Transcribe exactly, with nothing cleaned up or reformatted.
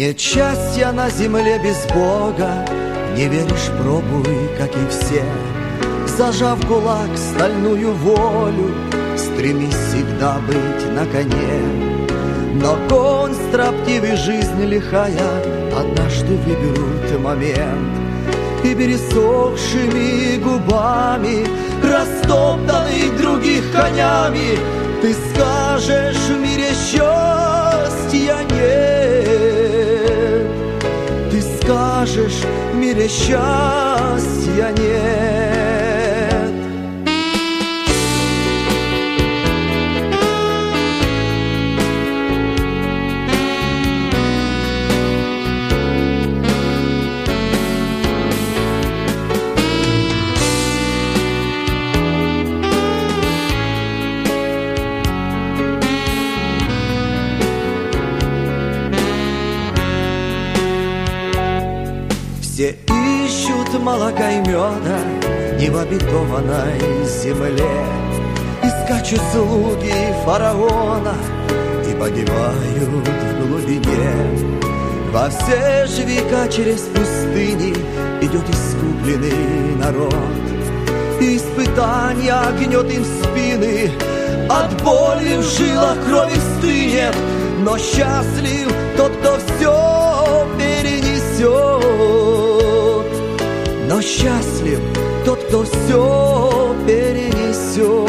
Нет счастья на земле без Бога, не веришь, пробуй, как и все. Зажав кулак стальную волю, стремись всегда быть на коне. Но конь строптивый, жизнь лихая, однажды выберут момент, и пересохшими губами, растоптанный других конями, ты скажешь: в мире счастья нет. Ты скажешь: в мире счастья нет. Все ищут молока и меда не в обетованной земле, и скачут слуги фараона и погибают в глубине. Во все же века через пустыни идет искупленный народ, и испытания гнет им спины, от боли в жилах крови стынет. Но счастлив тот, кто все перенесет. Но счастлив тот, кто все перенесет.